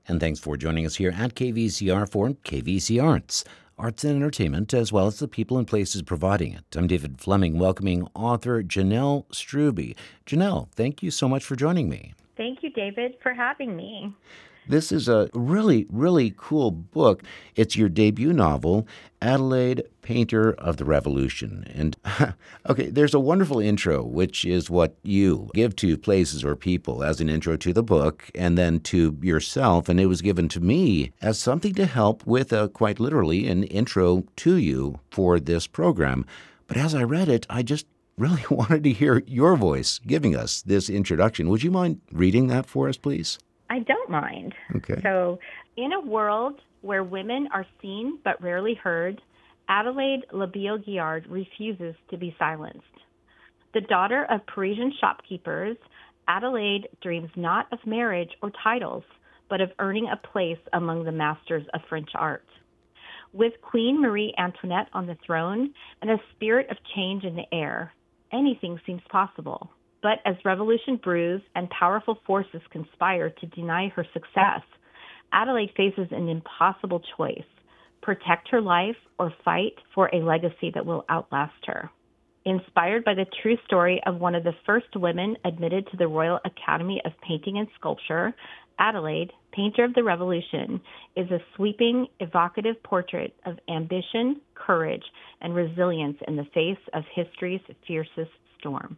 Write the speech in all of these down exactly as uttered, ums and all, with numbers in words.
And thanks for joining us here at K V C R for K V C Arts, arts and entertainment, as well as the people and places providing it. I'm David Fleming, welcoming author Janelle Struby. Janelle, thank you so much for joining me. Thank you, David, for having me. This is a really, really cool book. It's your debut novel, Adelaide, Painter of the Revolution. And, okay, there's a wonderful intro, which is what you give to places or people as an intro to the book and then to yourself. And it was given to me as something to help with, a, quite literally, an intro to you for this program. But as I read it, I just really wanted to hear your voice giving us this introduction. Would you mind reading that for us, please? I don't mind. Okay. So, in a world where women are seen but rarely heard, Adelaide Labille-Guiard refuses to be silenced. The daughter of Parisian shopkeepers, Adelaide dreams not of marriage or titles, but of earning a place among the masters of French art. With Queen Marie Antoinette on the throne and a spirit of change in the air, anything seems possible. But as revolution brews and powerful forces conspire to deny her success, Adelaide faces an impossible choice: protect her life or fight for a legacy that will outlast her. Inspired by the true story of one of the first women admitted to the Royal Academy of Painting and Sculpture, Adelaide, Painter of the Revolution, is a sweeping, evocative portrait of ambition, courage, and resilience in the face of history's fiercest storm.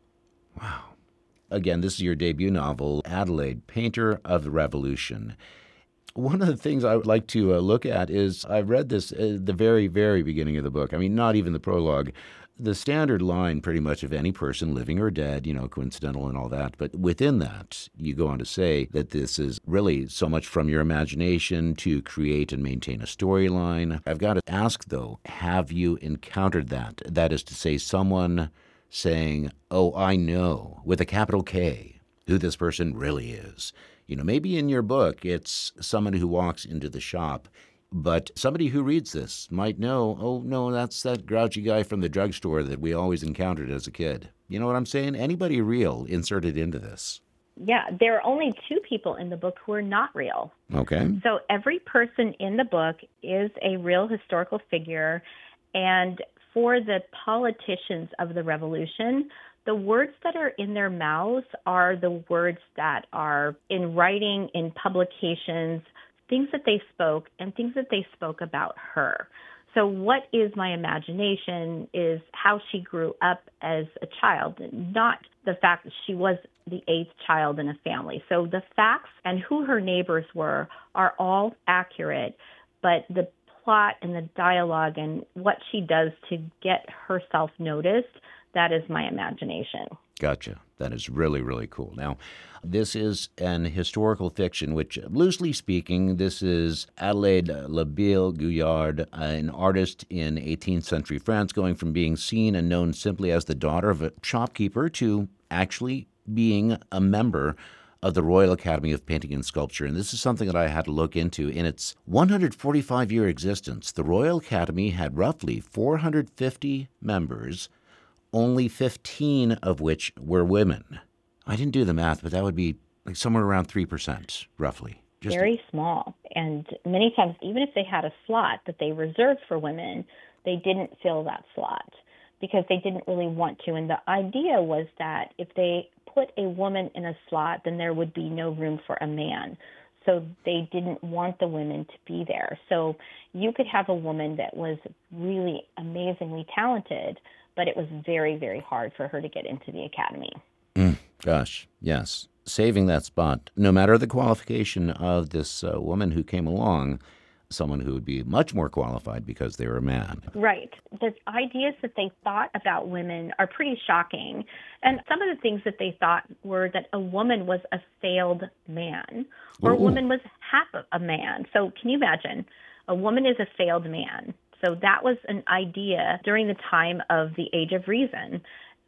Wow. Again, this is your debut novel, Adelaide, Painter of the Revolution. One of the things I would like to uh, look at is, I've read this at the very, very beginning of the book. I mean, not even the prologue. The standard line pretty much of any person, living or dead, you know, coincidental and all that. But within that, you go on to say that this is really so much from your imagination to create and maintain a storyline. I've got to ask, though, have you encountered that? That is to say, someone saying, oh, I know, with a capital K, who this person really is. You know, maybe in your book, it's someone who walks into the shop, but somebody who reads this might know, oh, no, that's that grouchy guy from the drugstore that we always encountered as a kid. You know what I'm saying? Anybody real inserted into this. Yeah, there are only two people in the book who are not real. Okay. So every person in the book is a real historical figure, and for the politicians of the revolution, the words that are in their mouths are the words that are in writing, in publications, things that they spoke, and things that they spoke about her. So what is my imagination is how she grew up as a child, not the fact that she was the eighth child in a family. So the facts and who her neighbors were are all accurate, but the plot and the dialogue and what she does to get herself noticed, that is my imagination. Gotcha. That is really, really cool. Now, this is an historical fiction, which, loosely speaking, this is Adelaide Labille-Guiard, an artist in eighteenth century France, going from being seen and known simply as the daughter of a shopkeeper to actually being a member of the Royal Academy of Painting and Sculpture. And this is something that I had to look into. In its one hundred forty-five year existence, the Royal Academy had roughly four hundred fifty members, only fifteen of which were women. I didn't do the math, but that would be like somewhere around three percent, roughly. Just very small. And many times, even if they had a slot that they reserved for women, they didn't fill that slot because they didn't really want to. And the idea was that if they put a woman in a slot, then there would be no room for a man. So they didn't want the women to be there. So you could have a woman that was really amazingly talented, but it was very, very hard for her to get into the academy. Mm, gosh, yes. Saving that spot, no matter the qualification of this uh, woman who came along, someone who would be much more qualified because they were a man. Right. The ideas that they thought about women are pretty shocking. And some of the things that they thought were that a woman was a failed man, or Ooh. a woman was half a man. So can you imagine? A woman is a failed man. So that was an idea during the time of the Age of Reason.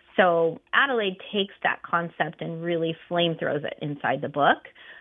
So Adelaide takes that concept and really flame throws it inside the book.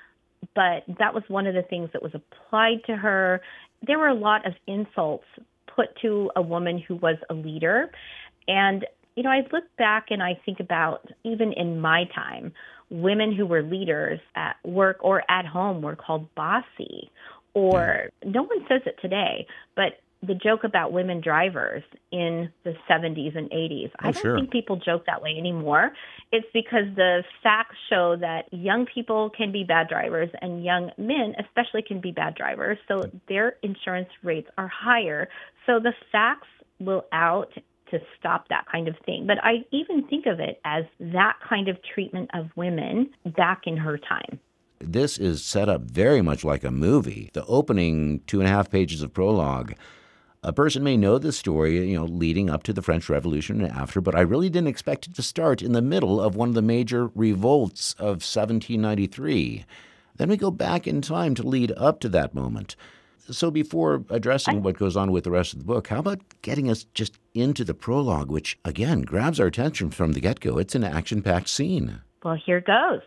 But that was one of the things that was applied to her. There were a lot of insults put to a woman who was a leader. And, you know, I look back and I think about even in my time women who were leaders at work or at home were called bossy. Or no one says it today, but the joke about women drivers in the seventies and eighties, Oh, I don't sure. think people joke that way anymore. It's because the facts show that young people can be bad drivers and young men especially can be bad drivers. So their insurance rates are higher. So the facts will out to stop that kind of thing. But I even think of it as that kind of treatment of women back in her time. This is set up very much like a movie. The opening two and a half pages of prologue. A person may know the story, you know, leading up to the French Revolution and after, but I really didn't expect it to start in the middle of one of the major revolts of seventeen ninety-three. Then we go back in time to lead up to that moment. So before addressing I, what goes on with the rest of the book, how about getting us just into the prologue, which, again, grabs our attention from the get-go? It's an action-packed scene. well, here goes.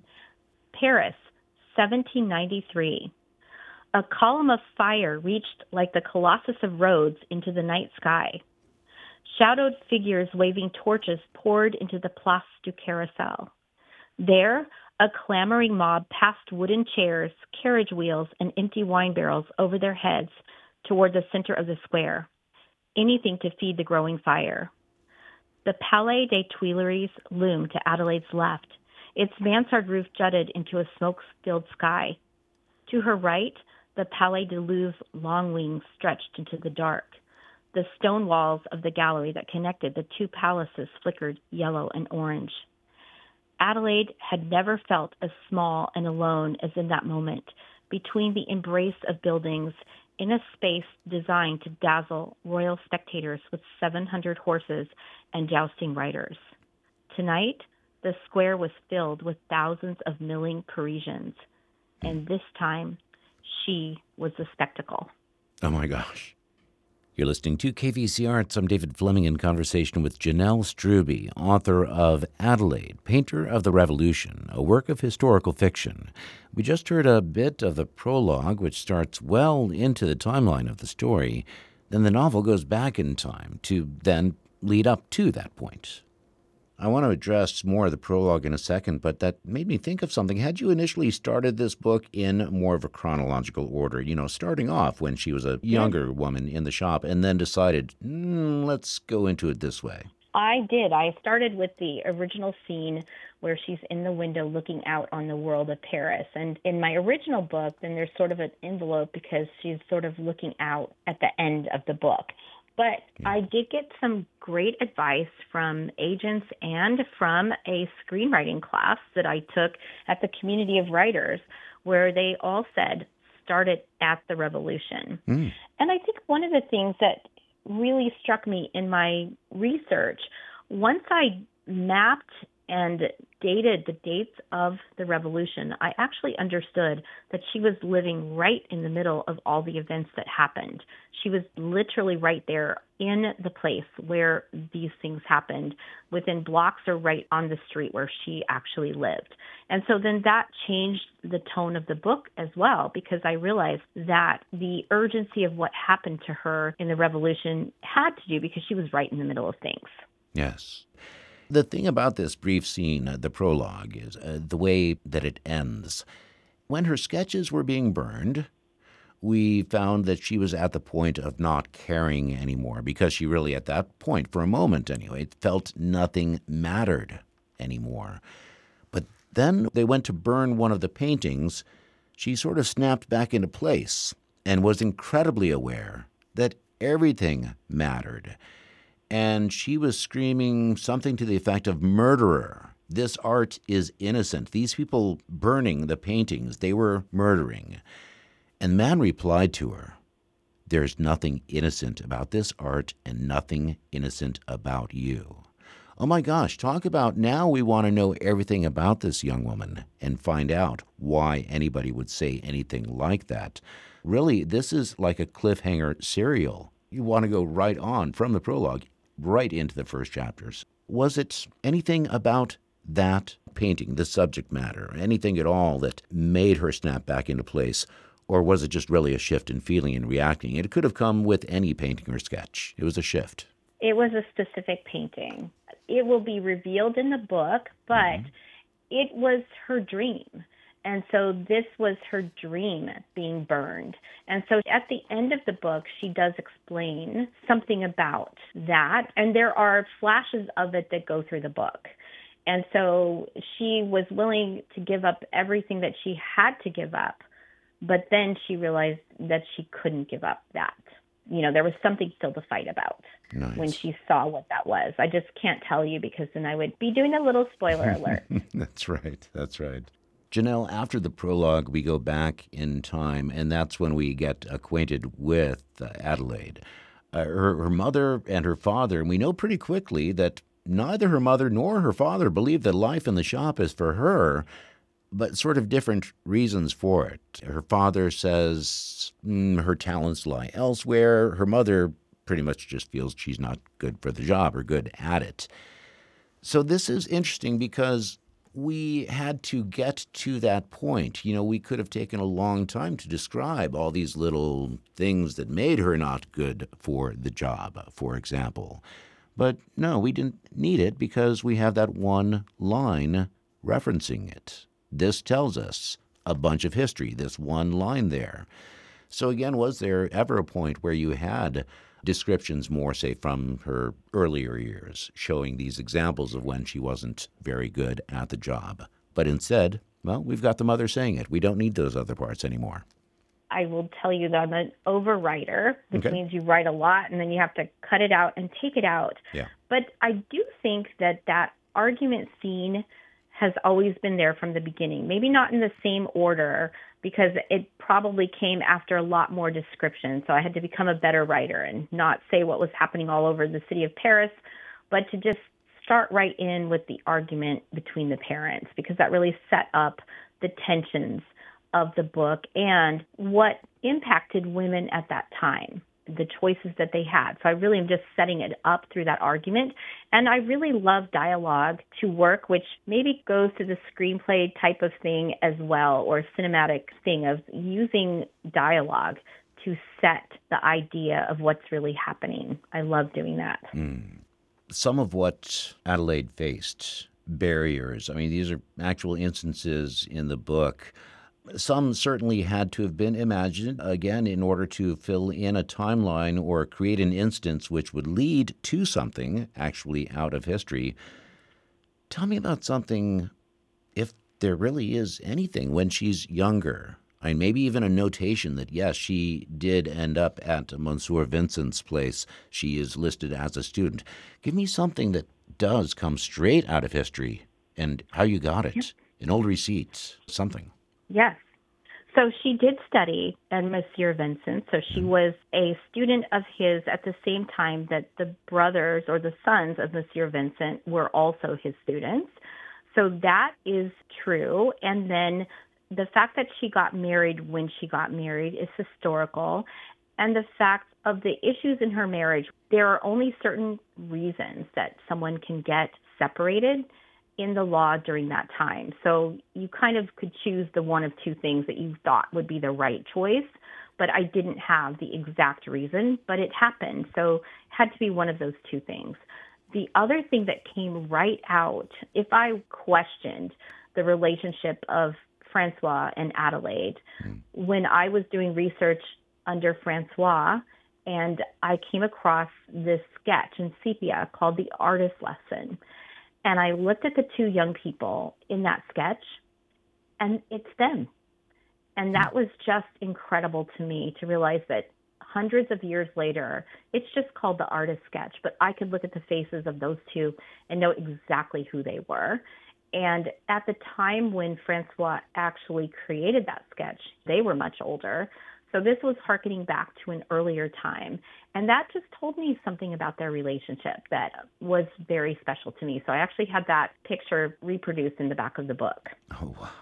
Paris, seventeen ninety-three. A column of fire reached like the Colossus of Rhodes into the night sky. Shadowed figures waving torches poured into the Place du Carrousel. There, a clamoring mob passed wooden chairs, carriage wheels, and empty wine barrels over their heads toward the center of the square. Anything to feed the growing fire. The Palais des Tuileries loomed to Adelaide's left. Its mansard roof jutted into a smoke-filled sky. To her right, the Palais de Louvre's long wings stretched into the dark. The stone walls of the gallery that connected the two palaces flickered yellow and orange. Adelaide had never felt as small and alone as in that moment, between the embrace of buildings in a space designed to dazzle royal spectators with seven hundred horses and jousting riders. Tonight, the square was filled with thousands of milling Parisians, and this time, she was the spectacle. Oh, my gosh. You're listening to K V C Arts. I'm David Fleming in conversation with Janelle Struby, author of Adelaide, Painter of the Revolution, a work of historical fiction. We just heard a bit of the prologue, which starts well into the timeline of the story. Then the novel goes back in time to then lead up to that point. I want to address more of the prologue in a second, but that made me think of something. Had you initially started this book in more of a chronological order, you know, starting off when she was a younger yeah. woman in the shop, and then decided, mm, let's go into it this way? I did. I started with the original scene where she's in the window looking out on the world of Paris. And in my original book, then there's sort of an envelope because she's sort of looking out at the end of the book. But I did get some great advice from agents and from a screenwriting class that I took at the Community of Writers, where they all said, start it at the Revolution. Mm. And I think one of the things that really struck me in my research, once I mapped and dated the dates of the Revolution, I actually understood that she was living right in the middle of all the events that happened. She was literally right there in the place where these things happened, within blocks or right on the street where she actually lived. And so then that changed the tone of the book as well, because I realized that the urgency of what happened to her in the Revolution had to do because she was right in the middle of things. Yes. The thing about this brief scene, uh, the prologue, is uh, the way that it ends. When her sketches were being burned, we found that she was at the point of not caring anymore, because she really, at that point, for a moment anyway, felt nothing mattered anymore. But then they went to burn one of the paintings. She sort of snapped back into place and was incredibly aware that everything mattered. And she was screaming something to the effect of murderer. This art is innocent. These people burning the paintings, they were murdering. And the man replied to her, there's nothing innocent about this art and nothing innocent about you. Oh my gosh, talk about now we want to know everything about this young woman and find out why anybody would say anything like that. Really, this is like a cliffhanger serial. You want to go right on from the prologue right into the first chapters. Was it anything about that painting, the subject matter, anything at all that made her snap back into place? Or was it just really a shift in feeling and reacting? It could have come with any painting or sketch. It was a shift. It was a specific painting. It will be revealed in the book, but mm-hmm. it was her dream. And so this was her dream being burned. And so at the end of the book, she does explain something about that. And there are flashes of it that go through the book. And so she was willing to give up everything that she had to give up. But then she realized that she couldn't give up that. You know, there was something still to fight about. Nice. When she saw what that was. I just can't tell you because then I would be doing a little spoiler alert. That's right. That's right. Janelle, after the prologue, we go back in time, and that's when we get acquainted with uh, Adelaide. Uh, her, her mother and her father, and we know pretty quickly that neither her mother nor her father believe that life in the shop is for her, but sort of different reasons for it. Her father says mm, her talents lie elsewhere. Her mother pretty much just feels she's not good for the job or good at it. So this is interesting because we had to get to that point. You know, we could have taken a long time to describe all these little things that made her not good for the job, for example. But no, we didn't need it because we have that one line referencing it. This tells us a bunch of history, this one line there. So again, was there ever a point where you had descriptions more, say, from her earlier years, showing these examples of when she wasn't very good at the job? But instead, well, we've got the mother saying it. We don't need those other parts anymore. I will tell you that I'm an overwriter, which Okay. means you write a lot and then you have to cut it out and take it out. Yeah. But I do think that that argument scene has always been there from the beginning. Maybe not in the same order, because it probably came after a lot more description. So I had to become a better writer and not say what was happening all over the city of Paris, but to just start right in with the argument between the parents, because that really set up the tensions of the book and what impacted women at that time, the choices that they had. So I really am just setting it up through that argument. And I really love dialogue to work, which maybe goes to the screenplay type of thing as well, or cinematic thing of using dialogue to set the idea of what's really happening. I love doing that. Mm. Some of what Adelaide faced, barriers, I mean, these are actual instances in the book. Some certainly had to have been imagined, again, in order to fill in a timeline or create an instance which would lead to something actually out of history. Tell me about something, if there really is anything, when she's younger. I mean, maybe even a notation that, yes, she did end up at Monsieur Vincent's place. She is listed as a student. Give me something that does come straight out of history and how you got it. Yep. An old receipt, something. Yes. So she did study at Monsieur Vincent. So she was a student of his at the same time that the brothers or the sons of Monsieur Vincent were also his students. So that is true. And then the fact that she got married when she got married is historical. And the fact of the issues in her marriage, there are only certain reasons that someone can get separated in the law during that time. So you kind of could choose the one of two things that you thought would be the right choice, but I didn't have the exact reason, but it happened. So it had to be one of those two things. The other thing that came right out, if I questioned the relationship of Francois and Adelaide, mm. when I was doing research under Francois, and I came across this sketch in Sepia called The Artist Lesson. And I looked at the two young people in that sketch, and it's them. And that was just incredible to me to realize that hundreds of years later, it's just called The Artist Sketch, but I could look at the faces of those two and know exactly who they were. And at the time when Francois actually created that sketch, they were much older. So this was hearkening back to an earlier time. And that just told me something about their relationship that was very special to me. So I actually had that picture reproduced in the back of the book. Oh, wow.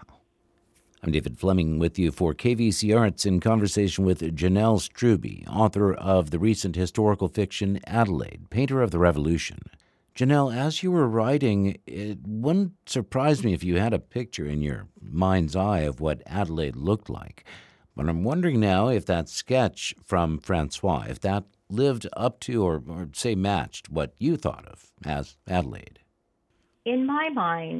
I'm David Fleming with you for K V C Arts in conversation with Janelle Strube, author of the recent historical fiction Adelaide, Painter of the Revolution. Janelle, as you were writing, it wouldn't surprise me if you had a picture in your mind's eye of what Adelaide looked like. But I'm wondering now if that sketch from Francois, if that lived up to or, or say matched what you thought of as Adelaide. In my mind,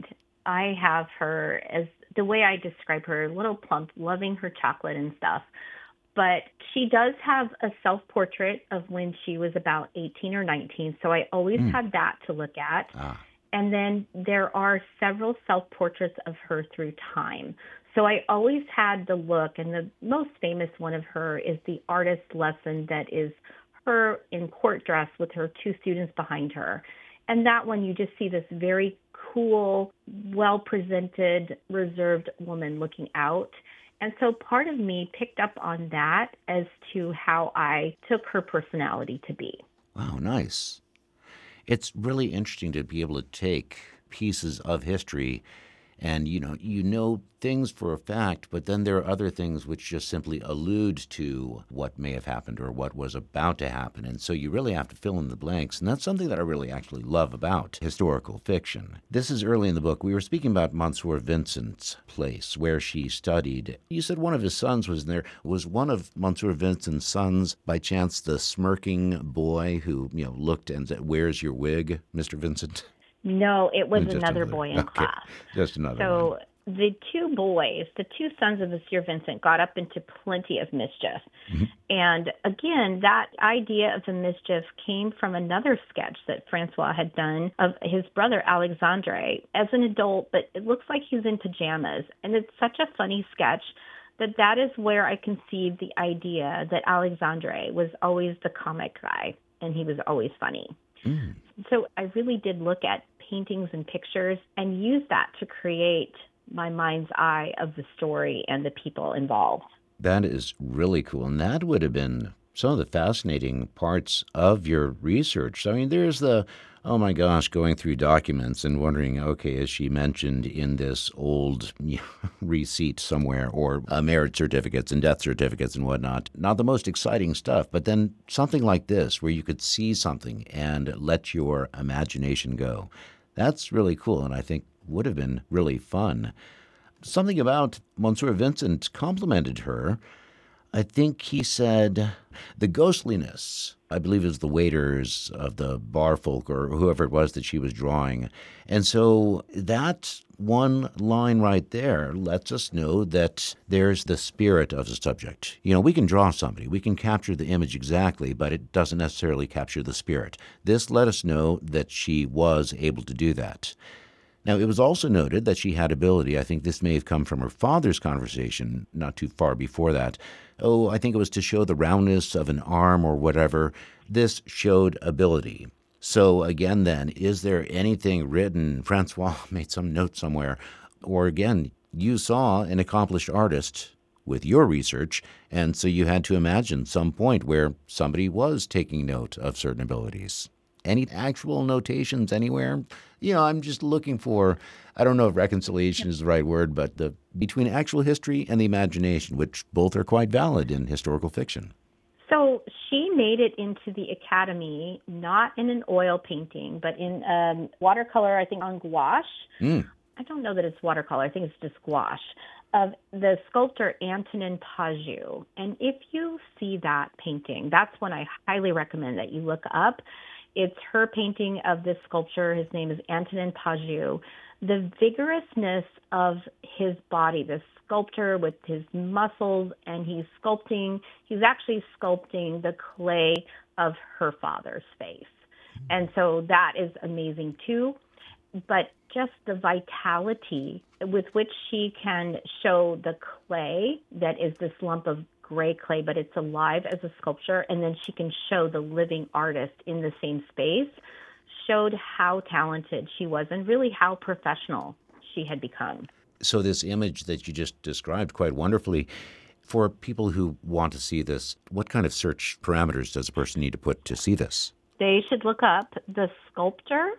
I have her as the way I describe her, a little plump, loving her chocolate and stuff. But she does have a self-portrait of when she was about eighteen or nineteen, so I always Mm. had that to look at. Ah, And then there are several self-portraits of her through time. So I always had the look, and the most famous one of her is the artist lesson that is her in court dress with her two students behind her. And that one, you just see this very cool, well-presented, reserved woman looking out. And so part of me picked up on that as to how I took her personality to be. wow, nice. It's really interesting to be able to take pieces of history and, you know, you know things for a fact, but then there are other things which just simply allude to what may have happened or what was about to happen. And so you really have to fill in the blanks. And that's something that I really actually love about historical fiction. This is early in the book. We were speaking about Monsieur Vincent's place where she studied. You said one of his sons was in there. Was one of Monsieur Vincent's sons by chance the smirking boy who, you know, looked and said, "Where's your wig, Mister Vincent?" No, it was Just another another. boy in Okay. class. Just another one. So the two boys, the two sons of Monsieur Vincent, got up into plenty of mischief. Mhm. And again, that idea of the mischief came from another sketch that Francois had done of his brother Alexandre as an adult, but it looks like he's in pajamas. And it's such a funny sketch that that is where I conceived the idea that Alexandre was always the comic guy and he was always funny. Mm. So I really did look at paintings and pictures and use that to create my mind's eye of the story and the people involved. That is really cool. And that would have been some of the fascinating parts of your research. I mean, there's the, oh my gosh, going through documents and wondering, okay, is she mentioned in this old you know, receipt somewhere or uh, marriage certificates and death certificates and whatnot? Not the most exciting stuff, but then something like this where you could see something and let your imagination go. That's really cool, and I think would have been really fun. Something about Monsieur Vincent complimented her. I think he said the ghostliness, I believe, is the waiters of the bar folk or whoever it was that she was drawing. And so that one line right there lets us know that there's the spirit of the subject. You know, we can draw somebody, we can capture the image exactly, but it doesn't necessarily capture the spirit. This let us know that she was able to do that. Now, it was also noted that she had ability. I think this may have come from her father's conversation not too far before that. Oh, I think it was to show the roundness of an arm or whatever. This showed ability. So again, then, is there anything written? Francois made some note somewhere. Or again, you saw an accomplished artist with your research, and so you had to imagine some point where somebody was taking note of certain abilities. Any actual notations anywhere? You know, I'm just looking for, I don't know if reconciliation is the right word, but the between actual history and the imagination, which both are quite valid in historical fiction. So she made it into the academy, not in an oil painting, but in um, watercolor, I think on gouache. Mm. I don't know that it's watercolor. I think it's just gouache, of the sculptor Antonin Pajou. And if you see that painting, that's one I highly recommend that you look up. It's her painting of this sculpture. His name is Antonin Pajou. The vigorousness of his body, this sculptor with his muscles, and he's sculpting, he's actually sculpting the clay of her father's face. And so that is amazing too. But just the vitality with which she can show the clay that is this lump of gray clay, but it's alive as a sculpture, and then she can show the living artist in the same space, showed how talented she was and really how professional she had become. So this image that you just described quite wonderfully, for people who want to see this, what kind of search parameters does a person need to put to see this? They should look up the sculptor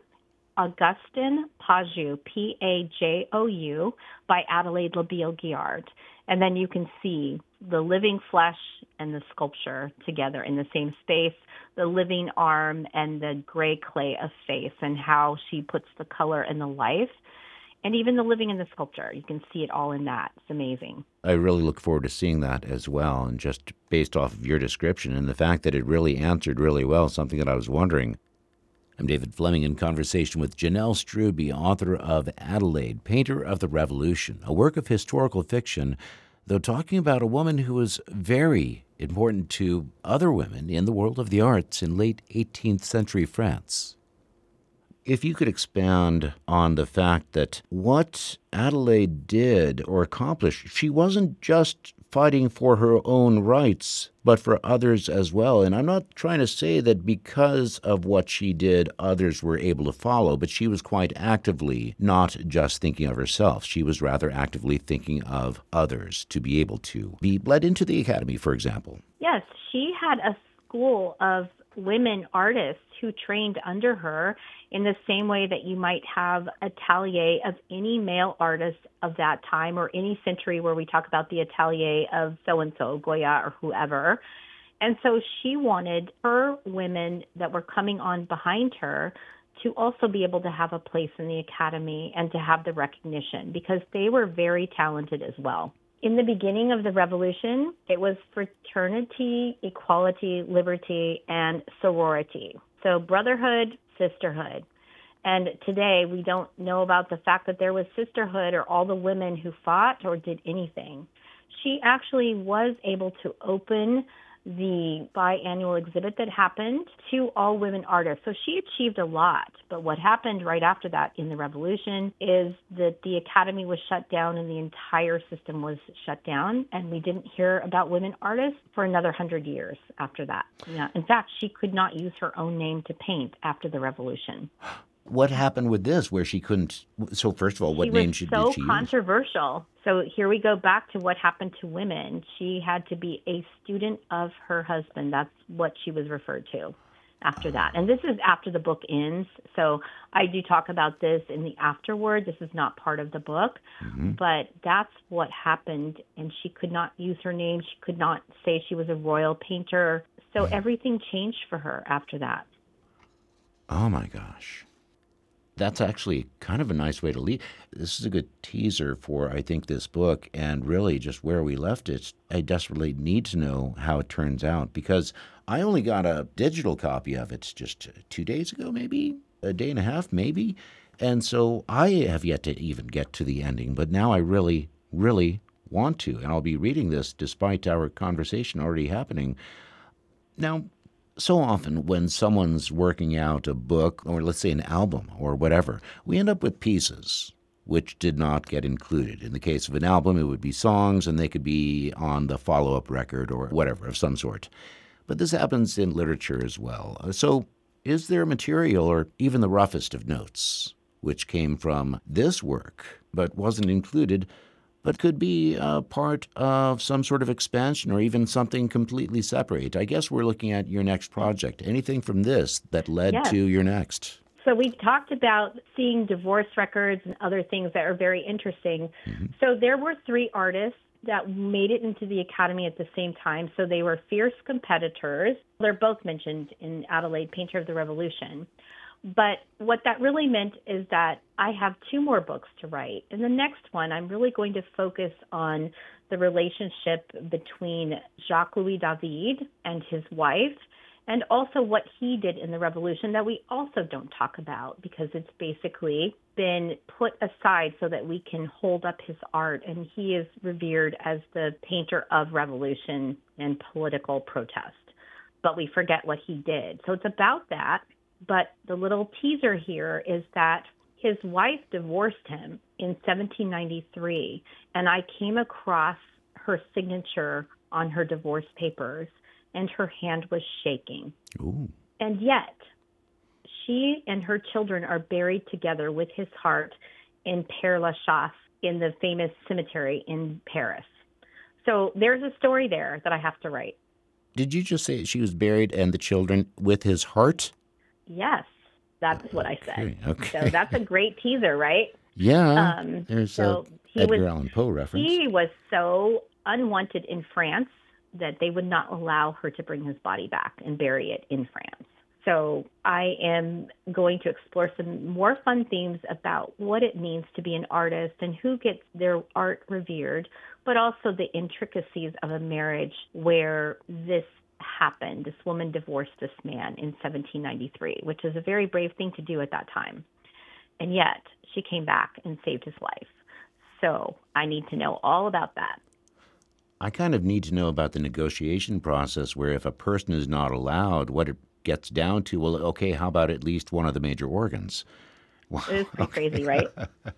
Augustin Pajou, P A J O U, by Adelaide Labille-Guiard. And then you can see the living flesh and the sculpture together in the same space, the living arm and the gray clay of face, and how she puts the color and the life, and even the living in the sculpture. You can see it all in that. It's amazing. I really look forward to seeing that as well. And just based off of your description and the fact that it really answered really well, something that I was wondering. I'm David Fleming in conversation with Janelle Strube, author of Adelaide, Painter of the Revolution, a work of historical fiction, though talking about a woman who was very important to other women in the world of the arts in late eighteenth century France. If you could expand on the fact that what Adelaide did or accomplished, she wasn't just fighting for her own rights, but for others as well. And I'm not trying to say that because of what she did, others were able to follow, but she was quite actively not just thinking of herself. She was rather actively thinking of others to be able to be bled into the academy, for example. Yes, she had a school of women artists who trained under her in the same way that you might have a atelier of any male artist of that time or any century where we talk about the atelier of so-and-so, Goya or whoever. And so she wanted her women that were coming on behind her to also be able to have a place in the academy and to have the recognition because they were very talented as well. In the beginning of the revolution, it was fraternity, equality, liberty, and sorority. So brotherhood, sisterhood. And today we don't know about the fact that there was sisterhood or all the women who fought or did anything. She actually was able to open the biannual exhibit that happened to all women artists. So she achieved a lot. But what happened right after that in the revolution is that the academy was shut down and the entire system was shut down. And we didn't hear about women artists for another hundred years after that. Yeah. In fact, she could not use her own name to paint after the revolution. What happened with this where she couldn't? So first of all, what she name was should, so did she use? Controversial. So here we go back to what happened to women. She had to be a student of her husband. That's what she was referred to after that. And this is after the book ends. So I do talk about this in the afterword. This is not part of the book. Mm-hmm. But that's what happened. And she could not use her name. She could not say she was a royal painter. So mm. everything changed for her after that. Oh, my gosh. That's actually kind of a nice way to leave. This is a good teaser for, I think, this book and really just where we left it. I desperately need to know how it turns out because I only got a digital copy of it just two days ago, maybe, a day and a half, maybe. And so I have yet to even get to the ending, but now I really, really want to. And I'll be reading this despite our conversation already happening. Now, so often when someone's working out a book, or let's say an album or whatever, we end up with pieces which did not get included. In the case of an album, it would be songs, and they could be on the follow-up record or whatever of some sort. But this happens in literature as well. So is there material, or even the roughest of notes, which came from this work but wasn't included, but could be a part of some sort of expansion or even something completely separate? I guess we're looking at your next project. Anything from this that led yes. to your next? So we've talked about seeing divorce records and other things that are very interesting. Mm-hmm. So there were three artists that made it into the academy at the same time. So they were fierce competitors. They're both mentioned in Adelaide, Painter of the Revolution. But what that really meant is that I have two more books to write. In the next one, I'm really going to focus on the relationship between Jacques-Louis David and his wife, and also what he did in the revolution that we also don't talk about because it's basically been put aside so that we can hold up his art. And he is revered as the painter of revolution and political protest. But we forget what he did. So it's about that. But the little teaser here is that his wife divorced him in seventeen ninety-three, and I came across her signature on her divorce papers, and her hand was shaking. Ooh. And yet, she and her children are buried together with his heart in Père Lachaise, in the famous cemetery in Paris. So there's a story there that I have to write. Did you just say she was buried and the children with his heart? Yes, that's what I said. Okay, okay. So that's a great teaser, right? Yeah. Um, There's so a Edgar was, Allan Poe reference. He was so unwanted in France that they would not allow her to bring his body back and bury it in France. So I am going to explore some more fun themes about what it means to be an artist and who gets their art revered, but also the intricacies of a marriage where this happened. This woman divorced this man in seventeen ninety-three, which is a very brave thing to do at that time. And yet she came back and saved his life. So I need to know all about that. I kind of need to know about the negotiation process where if a person is not allowed, what it gets down to, well, okay, how about at least one of the major organs? Wow. It is pretty okay. crazy, right?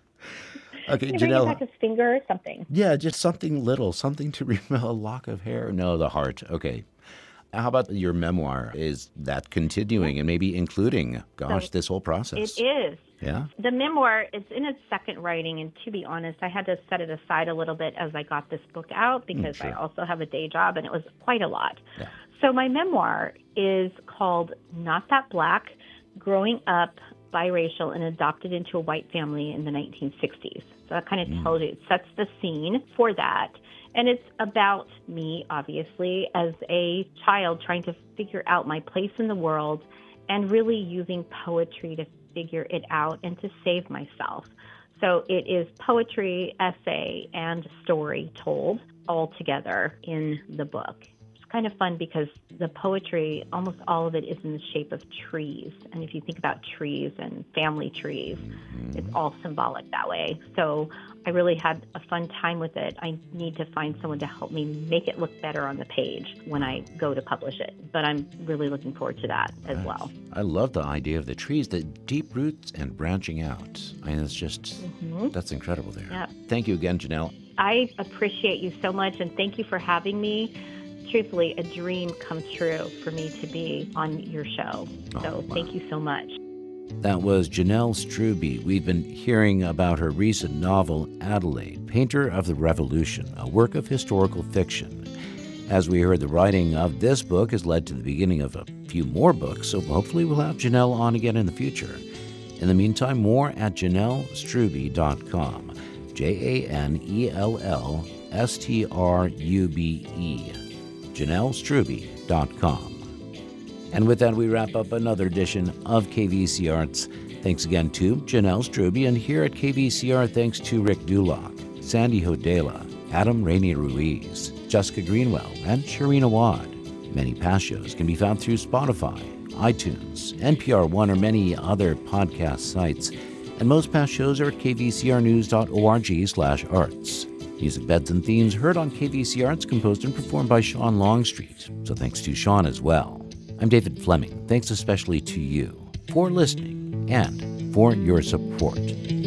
Okay, Can you Janelle. bring back his finger or something? Yeah, just something little, something to remove, a lock of hair. No, the heart. Okay. How about your memoir? Is that continuing and maybe including, gosh, so this whole process? It is. Yeah. The memoir, it's in its second writing, and to be honest, I had to set it aside a little bit as I got this book out because mm, sure. I also have a day job, and it was quite a lot. Yeah. So my memoir is called Not That Black, Growing Up Biracial and Adopted into a White Family in the nineteen sixties. So that kind of mm. tells you, it sets the scene for that. And it's about me, obviously, as a child trying to figure out my place in the world and really using poetry to figure it out and to save myself. So it is poetry, essay, and story told all together in the book. It's kind of fun because the poetry, almost all of it is in the shape of trees. And if you think about trees and family trees, mm-hmm. it's all symbolic that way. So I really had a fun time with it. I need to find someone to help me make it look better on the page when I go to publish it. But I'm really looking forward to that as That's, well. I love the idea of the trees, the deep roots and branching out. I mean, it's just, mm-hmm. that's incredible there. Yeah. Thank you again, Janelle. I appreciate you so much, and thank you for having me. Truthfully, a dream come true for me to be on your show. So oh, wow. Thank you so much. That was Janelle Strube. We've been hearing about her recent novel, Adelaide, Painter of the Revolution, a work of historical fiction. As we heard, the writing of this book has led to the beginning of a few more books, so hopefully we'll have Janelle on again in the future. In the meantime, more at janelle strube dot com. J A N E L L S T R U B E. janelle strube dot com. And with that, we wrap up another edition of K V C Arts. Thanks again to Janelle Strube, and here at K V C R, thanks to Rick Dulock, Sandy Hodela, Adam Rainey Ruiz, Jessica Greenwell, and Sharina Wad. Many past shows can be found through Spotify, iTunes, N P R One, or many other podcast sites. And most past shows are at k v c r news dot org slash arts. Music beds and themes heard on K V C Arts, composed and performed by Sean Longstreet. So thanks to Sean as well. I'm David Fleming. Thanks especially to you for listening and for your support.